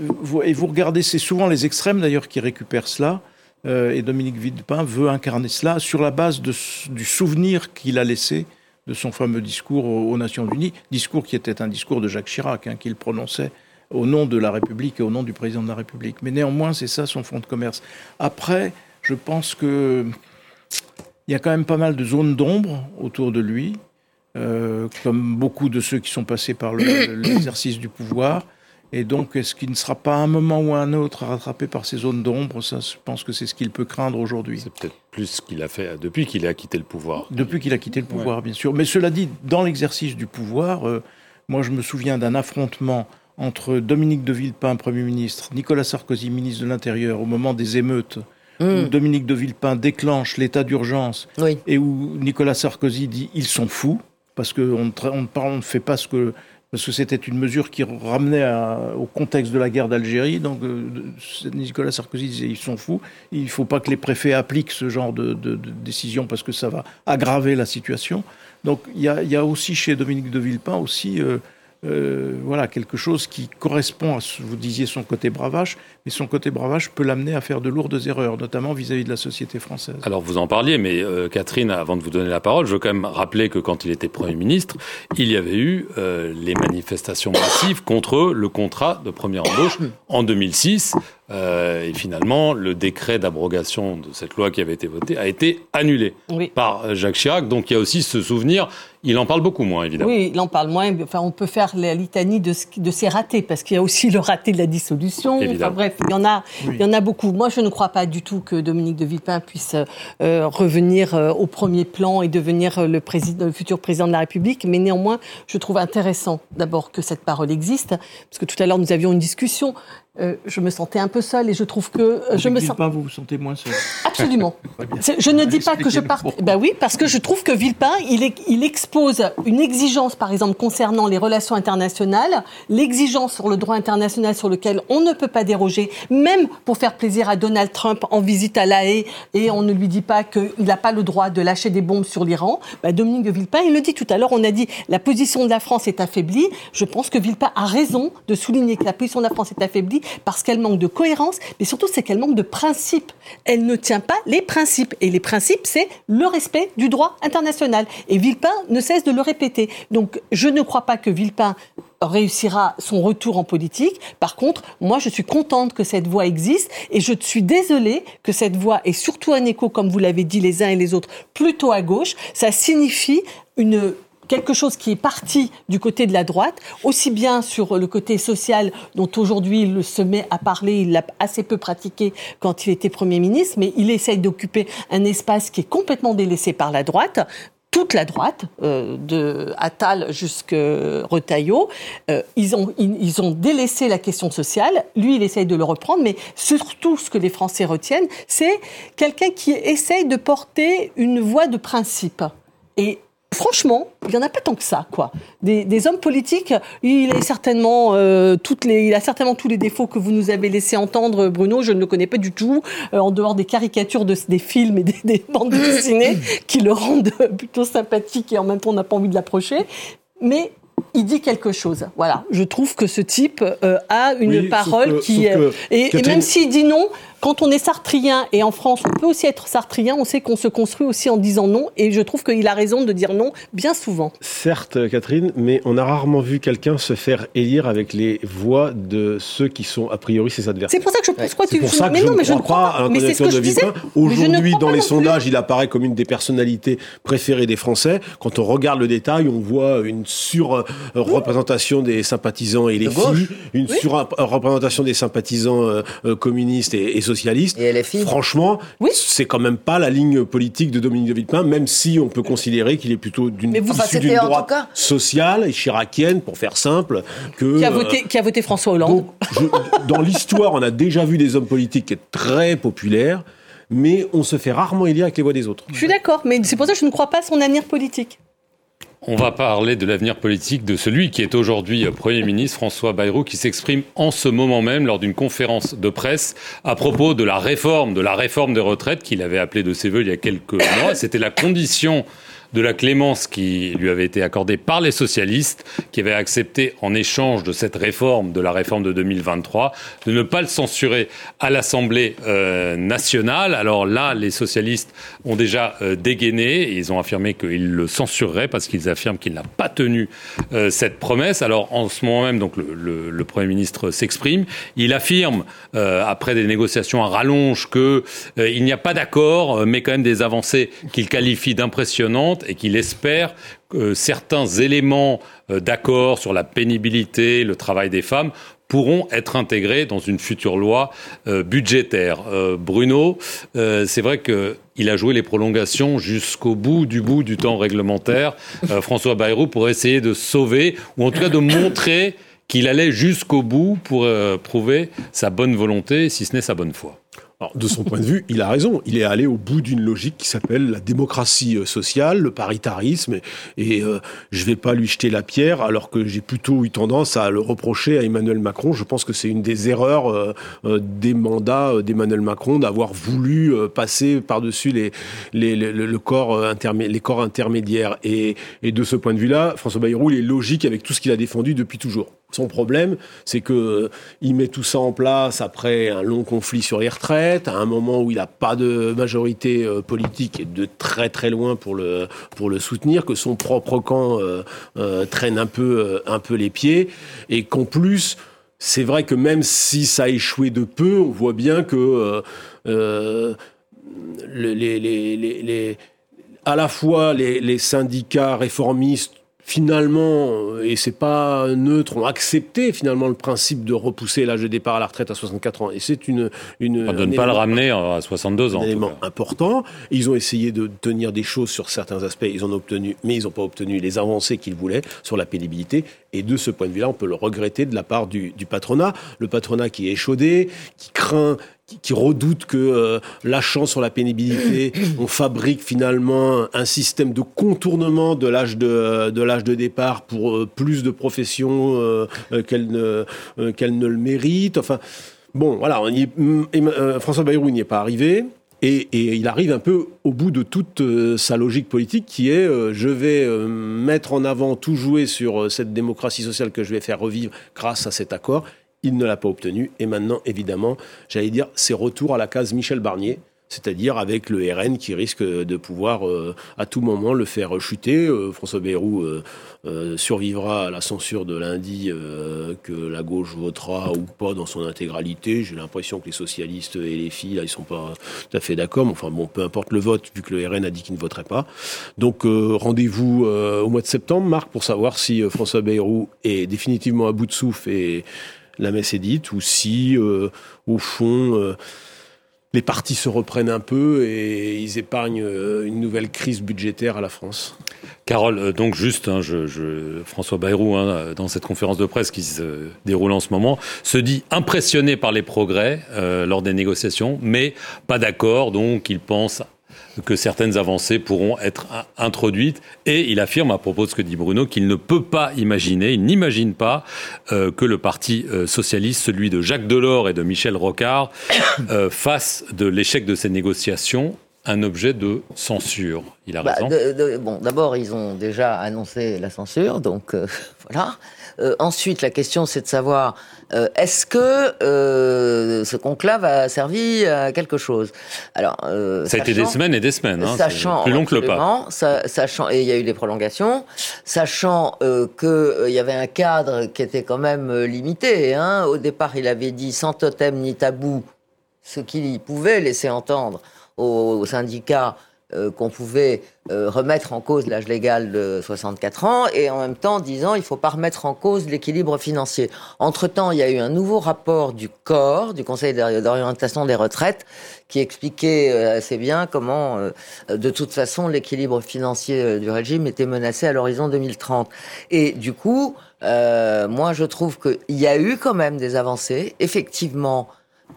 Et vous regardez, c'est souvent les extrêmes d'ailleurs qui récupèrent cela, euh, et Dominique Villepin veut incarner cela sur la base de, du souvenir qu'il a laissé de son fameux discours aux, aux Nations Unies, discours qui était un discours de Jacques Chirac, hein, qu'il prononçait au nom de la République et au nom du président de la République. Mais néanmoins, c'est ça son fond de commerce. Après, je pense que il y a quand même pas mal de zones d'ombre autour de lui, euh, comme beaucoup de ceux qui sont passés par le, l'exercice du pouvoir. Et donc, est-ce qu'il ne sera pas à un moment ou à un autre rattrapé par ces zones d'ombre ? Ça, je pense que c'est ce qu'il peut craindre aujourd'hui. C'est peut-être plus ce qu'il a fait depuis qu'il a quitté le pouvoir. Depuis qu'il a quitté le pouvoir, ouais. bien sûr. Mais cela dit, dans l'exercice du pouvoir, euh, moi je me souviens d'un affrontement entre Dominique de Villepin, Premier ministre, Nicolas Sarkozy, ministre de l'Intérieur, au moment des émeutes, mmh. où Dominique de Villepin déclenche l'état d'urgence, oui. et où Nicolas Sarkozy dit « ils sont fous », parce qu'on ne, on, on ne fait pas ce que... Parce que c'était une mesure qui ramenait à, au contexte de la guerre d'Algérie. Donc euh, Nicolas Sarkozy disait ils sont fous. Il ne faut pas que les préfets appliquent ce genre de, de, de décision parce que ça va aggraver la situation. Donc il y a, y a aussi chez Dominique de Villepin aussi euh, euh, voilà, quelque chose qui correspond à ce que vous disiez son côté bravache. Mais son côté bravache peut l'amener à faire de lourdes erreurs, notamment vis-à-vis de la société française. Alors vous en parliez, mais euh, Catherine, avant de vous donner la parole, je veux quand même rappeler que quand il était Premier ministre, il y avait eu euh, les manifestations massives contre le contrat de première embauche en deux mille six. Euh, et finalement, le décret d'abrogation de cette loi qui avait été votée a été annulé oui. par Jacques Chirac. Donc il y a aussi ce souvenir. Il en parle beaucoup moins, évidemment. Oui, il en parle moins. Enfin, on peut faire la litanie de, ce, de ses ratés, parce qu'il y a aussi le raté de la dissolution. Enfin, bref, il y en a, oui. il y en a beaucoup. Moi, je ne crois pas du tout que Dominique de Villepin puisse euh, revenir euh, au premier plan et devenir le, président, le futur président de la République. Mais néanmoins, je trouve intéressant d'abord que cette parole existe, parce que tout à l'heure, nous avions une discussion. Euh, je me sentais un peu seule et je trouve que euh, je me sens. Villepin, vous vous sentez moins seule. Absolument. Je ne dis pas que je parte. Ben oui, parce que je trouve que Villepin, il, est, il expose une exigence, par exemple, concernant les relations internationales, l'exigence sur le droit international sur lequel on ne peut pas déroger, même pour faire plaisir à Donald Trump en visite à La Haye, et on ne lui dit pas qu'il n'a pas le droit de lâcher des bombes sur l'Iran. Ben Dominique de Villepin, il le dit tout à l'heure. On a dit la position de la France est affaiblie. Je pense que Villepin a raison de souligner que la position de la France est affaiblie. Parce qu'elle manque de cohérence, mais surtout c'est qu'elle manque de principes. Elle ne tient pas les principes. Et les principes, c'est le respect du droit international. Et Villepin ne cesse de le répéter. Donc je ne crois pas que Villepin réussira son retour en politique. Par contre, moi je suis contente que cette voix existe et je suis désolée que cette voix ait surtout un écho, comme vous l'avez dit les uns et les autres, plutôt à gauche. Ça signifie une... quelque chose qui est parti du côté de la droite, aussi bien sur le côté social, dont aujourd'hui il se met à parler, il l'a assez peu pratiqué quand il était Premier ministre, mais il essaye d'occuper un espace qui est complètement délaissé par la droite, toute la droite, euh, de Attal jusqu'à Retailleau, euh, ils, ont, ils, ils ont délaissé la question sociale. Lui, il essaye de le reprendre, mais surtout, ce que les Français retiennent, c'est quelqu'un qui essaye de porter une voie de principe. Et franchement, il n'y en a pas tant que ça, quoi. Des, des hommes politiques, il, est certainement, euh, toutes les, il a certainement tous les défauts que vous nous avez laissé entendre, Bruno. Je ne le connais pas du tout, euh, en dehors des caricatures de, des films et des, des bandes dessinées qui le rendent plutôt sympathique et en même temps on n'a pas envie de l'approcher. Mais il dit quelque chose. Voilà. Je trouve que ce type euh, a une oui, parole que, qui... Que, et, et même s'il dit non, quand on est sartrien, et en France, on peut aussi être sartrien, on sait qu'on se construit aussi en disant non, et je trouve qu'il a raison de dire non bien souvent. Certes, Catherine, mais on a rarement vu quelqu'un se faire élire avec les voix de ceux qui sont a priori ses adversaires. C'est pour ça que je pense ouais. que tu... C'est pour ça que mais je non, ne mais je crois ne crois pas pas. à un Mais c'est ce que je disais. Aujourd'hui, dans les sondages, plus. il apparaît comme une des personnalités préférées des Français. Quand on regarde le détail, on voit une sur-représentation des sympathisants et les filles, une oui. sur-représentation des sympathisants euh, communistes et, et socialistes. Et les filles. Franchement, oui. c'est quand même pas la ligne politique de Dominique de Villepin, même si on peut considérer qu'il est plutôt d'une, vous, enfin, issu d'une droite cas... sociale et chiracienne, pour faire simple. Que, qui, a voté, euh, qui a voté François Hollande. Donc, je, dans l'histoire, on a déjà vu des hommes politiques très populaires, mais on se fait rarement élire avec les voix des autres. Je suis d'accord, mais c'est pour ça que je ne crois pas à son avenir politique. On va parler de l'avenir politique de celui qui est aujourd'hui Premier ministre, François Bayrou, qui s'exprime en ce moment même lors d'une conférence de presse à propos de la réforme, de la réforme des retraites qu'il avait appelée de ses voeux il y a quelques mois. C'était la condition de la clémence qui lui avait été accordée par les socialistes, qui avaient accepté en échange de cette réforme, de la réforme de deux mille vingt-trois, de ne pas le censurer à l'Assemblée euh, nationale. Alors là, les socialistes ont déjà euh, dégainé et ils ont affirmé qu'ils le censureraient parce qu'ils affirment qu'il n'a pas tenu euh, cette promesse. Alors en ce moment même, donc le, le, le Premier ministre s'exprime. Il affirme, euh, après des négociations à rallonge, qu'il euh, n'y a pas d'accord, mais quand même des avancées qu'il qualifie d'impressionnantes et qu'il espère que certains éléments euh, d'accord sur la pénibilité, le travail des femmes, pourront être intégrés dans une future loi euh, budgétaire. Euh, Bruno, euh, c'est vrai qu'il a joué les prolongations jusqu'au bout du bout du temps réglementaire, euh, François Bayrou, pour essayer de sauver, ou en tout cas de montrer qu'il allait jusqu'au bout pour euh, prouver sa bonne volonté, si ce n'est sa bonne foi. Alors, de son point de vue, il a raison. Il est allé au bout d'une logique qui s'appelle la démocratie sociale, le paritarisme. Et, et euh, je ne vais pas lui jeter la pierre, alors que j'ai plutôt eu tendance à le reprocher à Emmanuel Macron. Je pense que c'est une des erreurs euh, euh, des mandats d'Emmanuel Macron d'avoir voulu euh, passer par-dessus les, les, les, le corps intermé- les corps intermédiaires. Et, et de ce point de vue-là, François Bayrou, il est logique avec tout ce qu'il a défendu depuis toujours. Son problème, c'est que euh, il met tout ça en place après un long conflit sur les retraites, à un moment où il n'a pas de majorité euh, politique et de très très loin pour le pour le soutenir, que son propre camp euh, euh, traîne un peu euh, un peu les pieds, et qu'en plus, c'est vrai que même si ça a échoué de peu, on voit bien que euh, euh, les, les, les, les, les à la fois les, les syndicats réformistes, finalement, et c'est pas neutre, ont accepté finalement le principe de repousser l'âge de départ à la retraite à soixante-quatre ans. Et c'est une... une de ne pas le ramener à soixante-deux ans. Un élément important. Ils ont essayé de tenir des choses sur certains aspects, ils en ont obtenu, mais ils n'ont pas obtenu les avancées qu'ils voulaient sur la pénibilité. Et de ce point de vue-là, on peut le regretter de la part du, du patronat. Le patronat qui est échaudé, qui craint... qui, qui redoute que, euh, lâchant sur la pénibilité, on fabrique finalement un système de contournement de l'âge de, de l'âge de départ pour euh, plus de professions euh, euh, qu'elle ne, euh, qu'elle ne le mérite. Enfin, bon, voilà, on y est, euh, François Bayrou n'y est pas arrivé. Et, et il arrive un peu au bout de toute euh, sa logique politique qui est euh, je vais euh, mettre en avant, tout jouer sur euh, cette démocratie sociale que je vais faire revivre grâce à cet accord. Il ne l'a pas obtenu. Et maintenant, évidemment, j'allais dire, c'est retour à la case Michel Barnier, c'est-à-dire avec le R N qui risque de pouvoir euh, à tout moment le faire chuter. Euh, François Bayrou euh, euh, survivra à la censure de lundi, euh, que la gauche votera ou pas dans son intégralité. J'ai l'impression que les socialistes et les filles, là, ils sont pas tout à fait d'accord. Mais enfin bon, peu importe le vote, vu que le R N a dit qu'il ne voterait pas. Donc euh, rendez-vous euh, au mois de septembre, Marc, pour savoir si euh, François Bayrou est définitivement à bout de souffle et la messe est dite, ou si, euh, au fond, euh, les partis se reprennent un peu et ils épargnent euh, une nouvelle crise budgétaire à la France. Carole, euh, donc juste, hein, je, je, François Bayrou, hein, dans cette conférence de presse qui se déroule en ce moment, se dit impressionné par les progrès euh, lors des négociations, mais pas d'accord, donc il pense que certaines avancées pourront être introduites. Et il affirme, à propos de ce que dit Bruno, qu'il ne peut pas imaginer, il n'imagine pas euh, que le parti euh, socialiste, celui de Jacques Delors et de Michel Rocard, euh, fasse de l'échec de ces négociations un objet de censure. Il a bah, raison. de, de, bon, d'abord, ils ont déjà annoncé la censure, donc euh, voilà. Euh, ensuite, la question, c'est de savoir euh, est-ce que euh, ce conclave a servi à quelque chose. Alors, euh, ça a été des semaines et des semaines, hein, sachant, plus long que le pas. Sachant, et il y a eu des prolongations, sachant euh, qu'il euh, y avait un cadre qui était quand même euh, limité. Hein. Au départ, il avait dit sans totem ni tabou, ce qu'il pouvait laisser entendre aux, aux syndicats euh, qu'on pouvait euh, remettre en cause l'âge légal de soixante-quatre ans, et en même temps disant il ne faut pas remettre en cause l'équilibre financier. Entre-temps, il y a eu un nouveau rapport du C O R, du Conseil d'orientation des retraites, qui expliquait assez bien comment, euh, de toute façon, l'équilibre financier du régime était menacé à l'horizon deux mille trente. Et du coup, euh, moi je trouve qu'il y a eu quand même des avancées. Effectivement,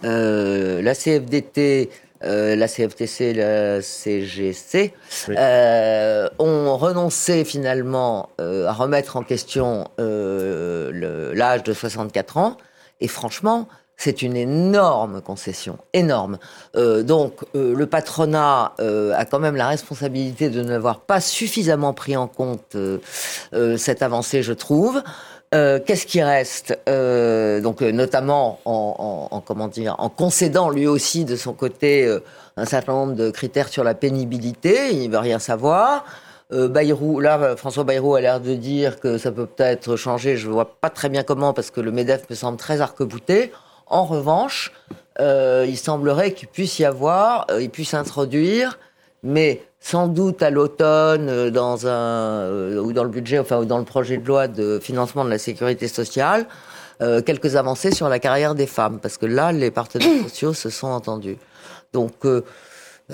euh, la C F D T... Euh, la C F T C, la C G C, oui. euh, ont renoncé finalement euh, à remettre en question euh, le, l'âge de soixante-quatre ans. Et franchement, C'est une énorme concession, énorme. Euh, donc, euh, le patronat euh, a quand même la responsabilité de n'avoir pas suffisamment pris en compte euh, euh, cette avancée, je trouve. Euh, qu'est-ce qui reste euh, Donc, euh, notamment en, en, en comment dire, en concédant lui aussi de son côté euh, un certain nombre de critères sur la pénibilité. Il ne veut rien savoir. Euh, Bayrou, là, François Bayrou a l'air de dire que ça peut peut-être changer. Je ne vois pas très bien comment, parce que le MEDEF me semble très arc-bouté. En revanche, euh, il semblerait qu'il puisse y avoir, euh, il puisse introduire, mais sans doute à l'automne, euh, dans un euh, ou dans le budget, enfin ou dans le projet de loi de financement de la sécurité sociale, euh, quelques avancées sur la carrière des femmes, parce que là, les partenaires sociaux se sont entendus. Donc, euh, euh,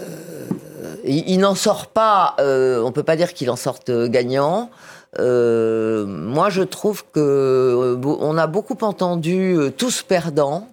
il, il n'en sort pas. Euh, on peut pas dire qu'il en sorte gagnant. Euh, moi, je trouve que euh, on a beaucoup entendu euh, tous perdants.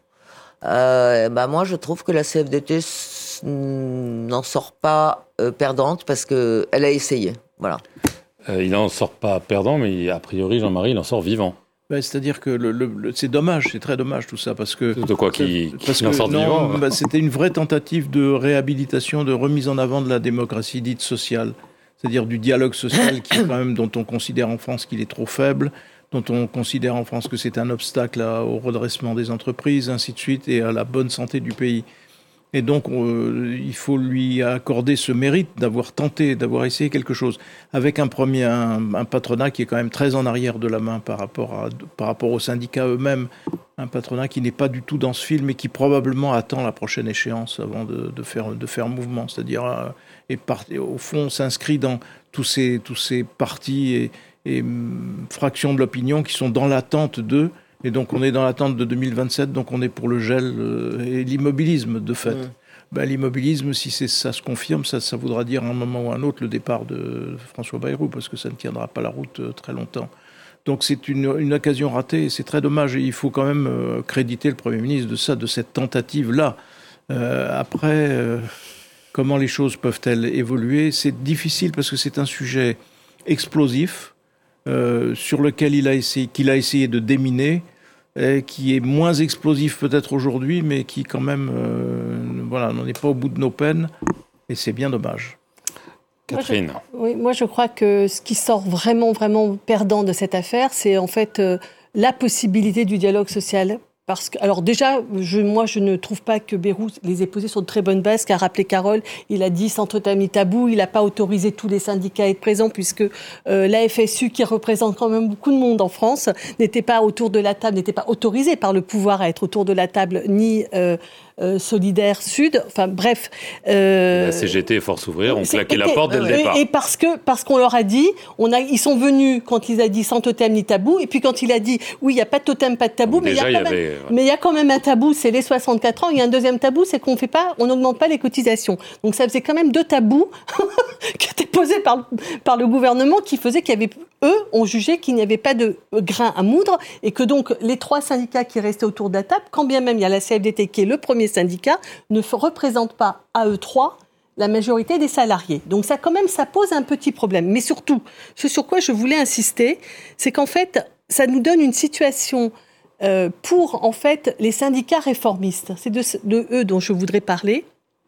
Euh, bah moi, je trouve que la C F D T s- n'en sort pas euh, perdante parce que elle a essayé. Voilà. Euh, il n'en sort pas perdant, mais a priori, Jean-Marie, il en sort vivant. Ben, c'est-à-dire que le, le, le, c'est dommage, c'est très dommage tout ça, parce que... De quoi qu'il parce en que, sorte non, vivant. ben, c'était une vraie tentative de réhabilitation, de remise en avant de la démocratie dite sociale. C'est-à-dire du dialogue social qui, quand même, dont on considère en France qu'il est trop faible, dont on considère en France que c'est un obstacle à, au redressement des entreprises, ainsi de suite, et à la bonne santé du pays. Et donc, euh, il faut lui accorder ce mérite d'avoir tenté, d'avoir essayé quelque chose, avec un premier, un, un patronat qui est quand même très en arrière de la main par rapport à, par rapport aux syndicats eux-mêmes, un patronat qui n'est pas du tout dans ce film et qui probablement attend la prochaine échéance avant de, de faire, de faire mouvement, c'est-à-dire euh, et, part, et au fond s'inscrit dans tous ces, tous ces partis et, et hum, fractions de l'opinion qui sont dans l'attente d'eux. Et donc, on est dans l'attente de deux mille vingt-sept, donc on est pour le gel euh, et l'immobilisme, de fait. Mmh. Ben, l'immobilisme, si c'est, ça se confirme, ça, ça voudra dire à un moment ou à un autre le départ de François Bayrou, parce que ça ne tiendra pas la route euh, très longtemps. Donc, c'est une, une occasion ratée, et c'est très dommage. Et il faut quand même euh, créditer le Premier ministre de ça, de cette tentative-là. Euh, après, euh, comment les choses peuvent-elles évoluer ? C'est difficile, parce que c'est un sujet explosif, euh, sur lequel il a essayé, qu'il a essayé de déminer, qui est moins explosif peut-être aujourd'hui, mais qui quand même, euh, voilà, on n'est pas au bout de nos peines, et c'est bien dommage. Catherine. Moi, je, oui, moi je crois que ce qui sort vraiment, vraiment perdant de cette affaire, c'est en fait euh, la possibilité du dialogue social. Parce que, alors déjà, je, moi, je ne trouve pas que Bayrou les ait posés sur de très bonnes bases, qu'a rappelé Carole. Il a dit sans total tabou, il n'a pas autorisé tous les syndicats à être présents, puisque euh, la F S U, qui représente quand même beaucoup de monde en France, n'était pas autour de la table, n'était pas autorisé par le pouvoir à être autour de la table, ni euh, euh, Solidaire Sud. Enfin bref. Euh, la C G T et Force Ouvrière ont claqué la porte dès le et, départ. Et parce que parce qu'on leur a dit, on a, ils sont venus quand il a dit sans totem ni tabou, et puis quand il a dit oui, il n'y a pas de totem, pas de tabou, donc mais il y a quand même. Avait... Mais il y a quand même un tabou, c'est les soixante-quatre ans. Il y a un deuxième tabou, c'est qu'on fait pas, on n'augmente pas les cotisations. Donc ça faisait quand même deux tabous qui étaient posés par, par le gouvernement, qui faisaient qu'il y avait, eux, ont jugé qu'il n'y avait pas de grain à moudre, et que donc les trois syndicats qui restaient autour de la table, quand bien même il y a la C F D T qui est le premier syndicat, ne représentent pas à eux trois la majorité des salariés. Donc ça, quand même, ça pose un petit problème. Mais surtout, ce sur quoi je voulais insister, c'est qu'en fait, ça nous donne une situation Euh, pour, en fait, les syndicats réformistes. C'est de, de eux dont je voudrais parler,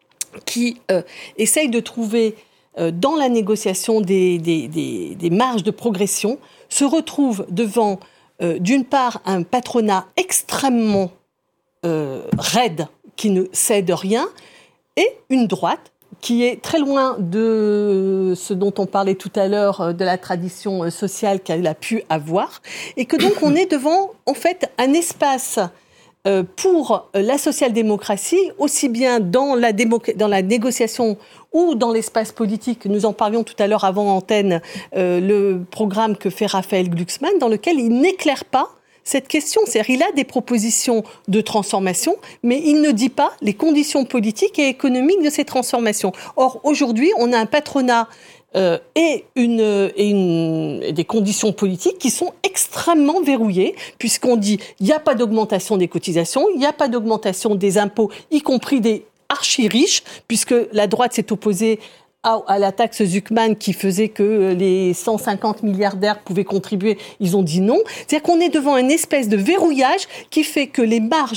qui euh, essayent de trouver, euh, dans la négociation des, des, des, des marges de progression, se retrouvent devant, euh, d'une part, un patronat extrêmement euh, raide, qui ne cède rien, et une droite qui est très loin de ce dont on parlait tout à l'heure, de la tradition sociale qu'elle a pu avoir, et que donc on est devant, en fait, un espace euh, pour la social-démocratie, aussi bien dans la, démo- dans la négociation ou dans l'espace politique. Nous en parlions tout à l'heure avant antenne, euh, le programme que fait Raphaël Glucksmann, dans lequel il n'éclaire pas cette question. C'est-à-dire qu'il a des propositions de transformation, mais il ne dit pas les conditions politiques et économiques de ces transformations. Or, aujourd'hui, on a un patronat euh, et, une, et, une, et des conditions politiques qui sont extrêmement verrouillées, puisqu'on dit il n'y a pas d'augmentation des cotisations, il n'y a pas d'augmentation des impôts, y compris des archi-riches, puisque la droite s'est opposée à la taxe Zuckman qui faisait que les cent cinquante milliardaires pouvaient contribuer, ils ont dit non. C'est-à-dire qu'on est devant une espèce de verrouillage qui fait que les marges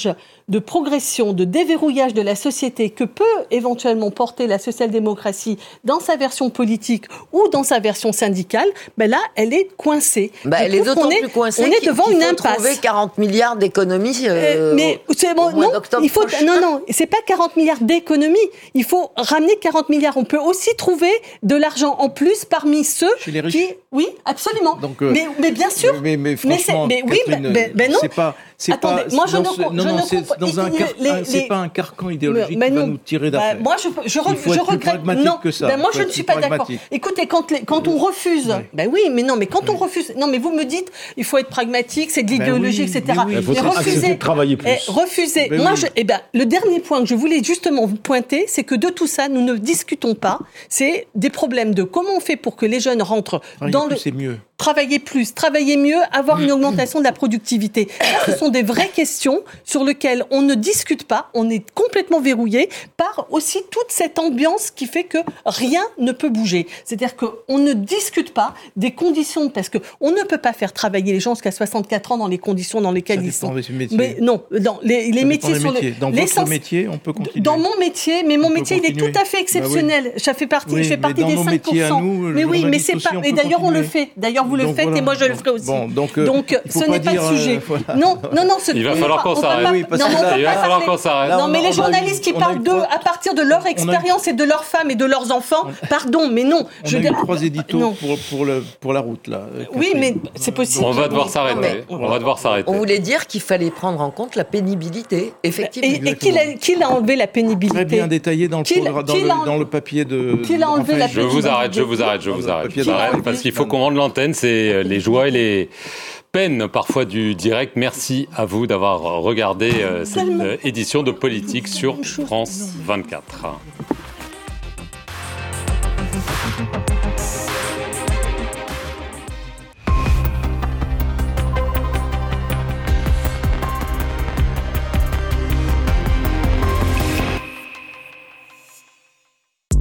de progression, de déverrouillage de la société que peut éventuellement porter la social-démocratie dans sa version politique ou dans sa version syndicale, ben là, elle est coincée. Bah, elle est d'autant plus coincée on est devant qu'il une faut impasse. trouver quarante milliards d'économies euh, euh, mais c'est bon, non, il faut, non, non, c'est pas quarante milliards d'économies. Il faut ramener quarante milliards. On peut aussi trouver de l'argent en plus parmi ceux Chez les riches. qui... Oui, absolument. Donc, euh, mais, mais bien sûr. Mais, mais franchement, mais, mais, oui, Catherine, mais, mais non. c'est pas... C'est Attendez, pas, moi je dans ne, ce, je non, non, ne c'est comprends dans un les, car, les, c'est pas un carcan idéologique mais qui non, va nous tirer d'affaire. Bah, moi, je, je, Il faut je être plus regrette. pragmatique Non, que ça. Ben, moi, Il faut je ne être suis plus pas d'accord. pragmatique. Écoutez, quand, les, quand on refuse, oui. ben oui, mais non, mais quand oui. on refuse, non, mais vous me dites, il faut être pragmatique, c'est de Ben l'idéologie, oui, et cetera. mais oui. Il faut Mais accepter de travailler plus. eh, refuser. Ben moi, oui. je, eh ben, le dernier point que je voulais justement vous pointer, c'est que de tout ça, nous ne discutons pas. C'est des problèmes de comment on fait pour que les jeunes rentrent Travailler dans plus, le. c'est mieux. Travailler plus, travailler mieux, avoir une augmentation de la productivité. Ce sont des vraies questions sur lesquelles on ne discute pas, on est complètement verrouillé par aussi toute cette ambiance qui fait que rien ne peut bouger. C'est-à-dire qu'on ne discute pas des conditions, parce qu'on ne peut pas faire travailler les gens jusqu'à soixante-quatre ans dans les conditions dans lesquelles Ça ils dépend sont. des métiers. Mais non, dans les, les Ça métiers dépend sur des métiers. le Dans l'essence- votre métier, on peut continuer. Dans mon métier, mais mon On peut métier, il est continuer. tout à fait exceptionnel. Bah oui. Ça fait partie, Oui, je fais mais partie dans des nos cinq pour cent. métiers à nous, mais oui, mais journalistes c'est aussi, pas. on Et peut d'ailleurs, on le continuer. fait. D'ailleurs, vous le Donc faites voilà. et moi je le Donc, ferai aussi. bon, donc, euh, donc il faut ce pas n'est pas dire, le sujet. euh, voilà. Non, non, non. ce- Il va on falloir peut qu'on pas- on peut s'arrête. pas- Oui, parce non, que mais on là- peut Il pas va falloir parler- qu'on s'arrête. Là, Non, on mais a- les on a journalistes eu- qui on a parlent eu d'eux trois- à partir de leur on a eu- expérience et de leurs femmes et de leurs enfants, pardon, mais non. On je a eu veux- trois éditos non. pour, pour, le, pour la route, là. Oui, Catherine. mais c'est possible. On va devoir Oui. s'arrêter. mais- On va devoir s'arrêter. On voulait dire qu'il fallait prendre en compte la pénibilité, effectivement. Et, et qui l'a qui l'a enlevé la pénibilité? Très bien détaillé dans le, Qui l'a- programme- dans qui le, l'a- dans le papier de... qui l'a enlevé la Je vous arrête, je vous arrête, je vous arrête. Qui Je l'a vous arrête, enlevé parce qu'il faut qu'on rende l'antenne, c'est les joies et les peines parfois du direct. Merci à vous d'avoir regardé euh, cette euh, édition de Politique sur France vingt-quatre.